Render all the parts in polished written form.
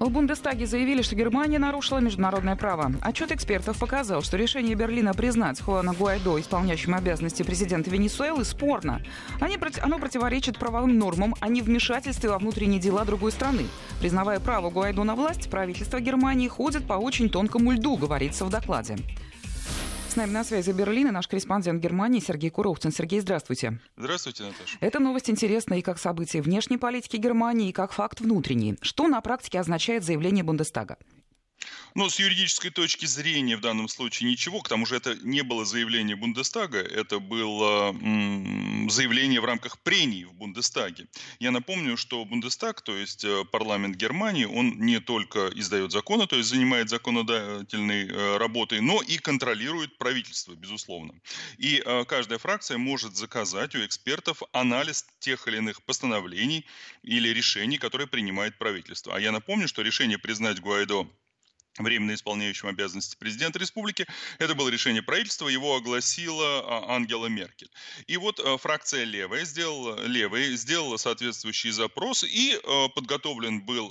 В Бундестаге заявили, что Германия нарушила международное право. Отчет экспертов показал, что решение Берлина признать Хуана Гуайдо исполняющим обязанности президента Венесуэлы спорно. Оно противоречит правовым нормам о невмешательстве во внутренние дела другой страны. Признавая право Гуайдо на власть, правительство Германии ходит по очень тонкому льду, говорится в докладе. С нами на связи Берлин и наш корреспондент Германии Сергей Куровцин. Сергей, здравствуйте. Здравствуйте, Наташа. Эта новость интересна и как событие внешней политики Германии, и как факт внутренний. Что на практике означает заявление Бундестага? Ну, с юридической точки зрения в данном случае ничего. К тому же это не было заявление Бундестага, это было заявление в рамках прений в Бундестаге. Я напомню, что Бундестаг, то есть парламент Германии, он не только издает законы, то есть занимает законодательной работой, но и контролирует правительство, безусловно. И каждая фракция может заказать у экспертов анализ тех или иных постановлений или решений, которые принимает правительство. А я напомню, что решение признать Гуайдо временно исполняющим обязанности президента республики. Это было решение правительства, его огласила Ангела Меркель. И вот фракция левая сделала соответствующий запрос, и подготовлен был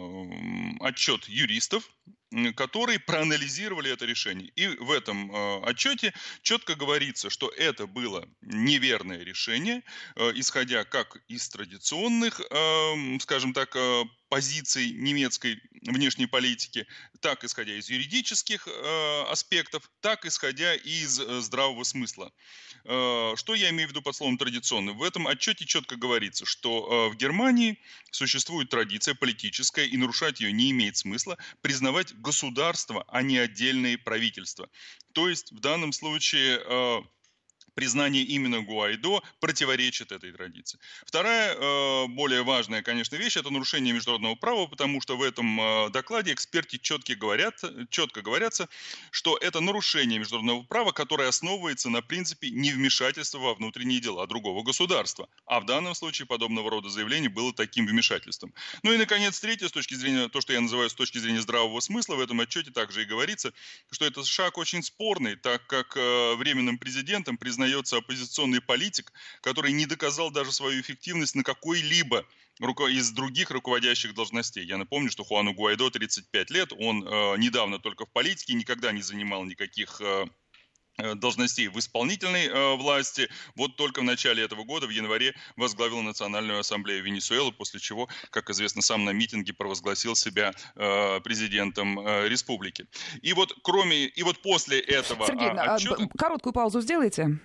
отчет юристов, которые проанализировали это решение. И в этом отчете четко говорится, что это было неверное решение, исходя как из традиционных, скажем так, позиций немецкой внешней политики, так исходя из юридических аспектов, так исходя из здравого смысла. Что я имею в виду под словом «традиционный»? В этом отчете четко говорится, что в Германии существует традиция политическая, и нарушать ее не имеет смысла, признавать государство, а не отдельные правительства. То есть в данном случае признание именно Гуайдо противоречит этой традиции. Вторая, более важная, конечно, вещь – это нарушение международного права, потому что в этом докладе эксперты четко говорятся, что это нарушение международного права, которое основывается на принципе невмешательства во внутренние дела другого государства. А в данном случае подобного рода заявление было таким вмешательством. Ну и, наконец, третье, с точки зрения, то, что я называю с точки зрения здравого смысла, в этом отчете также и говорится, что этот шаг очень спорный, так как временным президентом признается оппозиционный политик, который не доказал даже свою эффективность на какой-либо из других руководящих должностей. Я напомню, что Хуану Гуайдо 35 лет, он недавно только в политике, никогда не занимал никаких должностей в исполнительной власти. Вот только в начале этого года, в январе, возглавил Национальную ассамблею Венесуэлы, после чего, как известно, сам на митинге провозгласил себя президентом республики. И вот после этого Сергей, отчета... короткую паузу сделайте.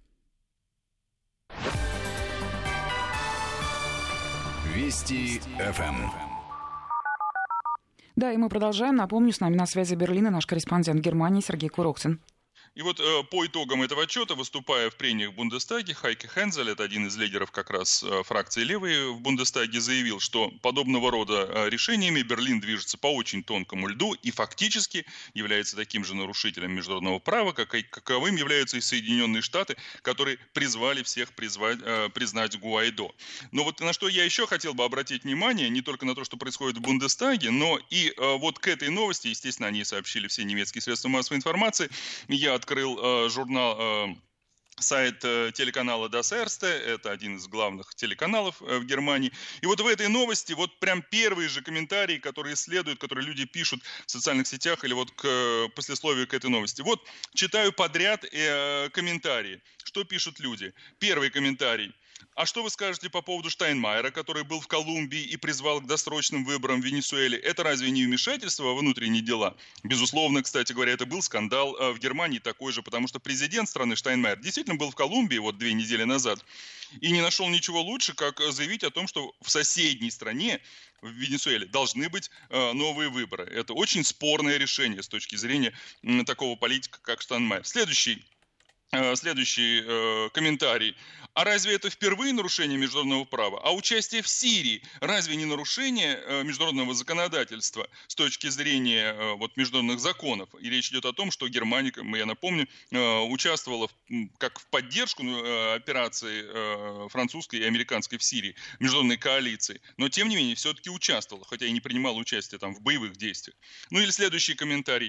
Вести ФМ. Да, и мы продолжаем. Напомню, с нами на связи Берлина наш корреспондент Германии Сергей Куровцин. И вот по итогам этого отчета, выступая в прениях в Бундестаге, Хайке Хензель, это один из лидеров как раз фракции левой в Бундестаге, заявил, что подобного рода решениями Берлин движется по очень тонкому льду и фактически является таким же нарушителем международного права, каковым являются и Соединенные Штаты, которые призвали всех признать Гуайдо. Но вот на что я еще хотел бы обратить внимание, не только на то, что происходит в Бундестаге, но и вот к этой новости, естественно, они сообщили все немецкие средства массовой информации, я открыл сайт телеканала Das Erste, это один из главных телеканалов в Германии. И вот в этой новости вот прям первые же комментарии, которые следуют, которые люди пишут в социальных сетях или вот к послесловию к этой новости. Вот читаю подряд комментарии. Что пишут люди? Первый комментарий. А что вы скажете по поводу Штайнмайера, который был в Колумбии и призвал к досрочным выборам в Венесуэле? Это разве не вмешательство во внутренние дела? Безусловно, кстати говоря, это был скандал в Германии такой же, потому что президент страны Штайнмайер действительно был в Колумбии вот 2 недели назад и не нашел ничего лучше, как заявить о том, что в соседней стране, в Венесуэле, должны быть новые выборы. Это очень спорное решение с точки зрения такого политика, как Штайнмайер. Следующий комментарий. А разве это впервые нарушение международного права? А участие в Сирии разве не нарушение международного законодательства с точки зрения международных законов? И речь идет о том, что Германия, я напомню, участвовала как в поддержку операции французской и американской в Сирии, международной коалиции, но тем не менее все-таки участвовала, хотя и не принимала участие там в боевых действиях. Ну или следующий комментарий.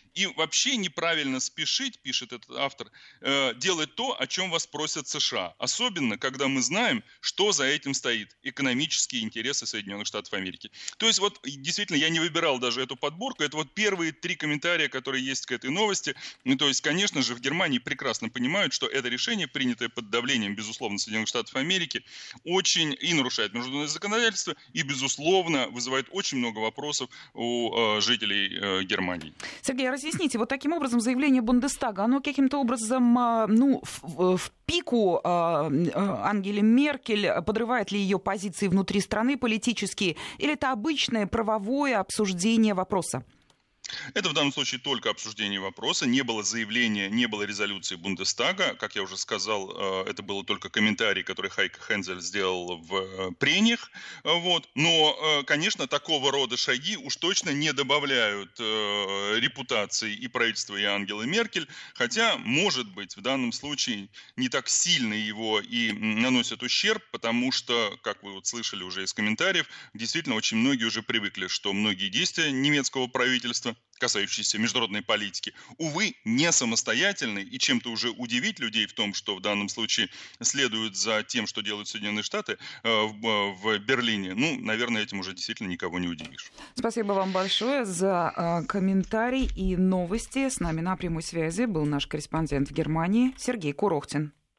И вообще неправильно спешить, пишет этот автор, делать то, о чем вас просят США. Особенно, когда мы знаем, что за этим стоит. Экономические интересы Соединенных Штатов Америки. То есть вот действительно я не выбирал даже эту подборку. Это вот первые 3 комментария, которые есть к этой новости. Ну, то есть, конечно же, в Германии прекрасно понимают, что это решение, принятое под давлением, безусловно, Соединенных Штатов Америки, очень и нарушает международное законодательство, и, безусловно, вызывает очень много вопросов у жителей Германии. Сергей, разъясните, вот таким образом заявление Бундестага, оно каким-то образом, в пику Ангеле Меркель, подрывает ли ее позиции внутри страны политические, или это обычное правовое обсуждение вопроса? Это в данном случае только обсуждение вопроса. Не было заявления, не было резолюции Бундестага. Как я уже сказал, это было только комментарий, который Хайко Хензель сделал в прениях. Вот. Но, конечно, такого рода шаги уж точно не добавляют репутации и правительства, и Ангелы Меркель. Хотя, может быть, в данном случае не так сильно его и наносят ущерб, потому что, как вы вот слышали уже из комментариев, действительно очень многие уже привыкли, что многие действия немецкого правительства, касающиеся международной политики, увы, не самостоятельны, и чем-то уже удивить людей в том, что в данном случае следуют за тем, что делают Соединенные Штаты в Берлине, ну, наверное, этим уже действительно никого не удивишь. Спасибо вам большое за комментарий и новости. С нами на прямой связи был наш корреспондент в Германии Сергей Курохтин.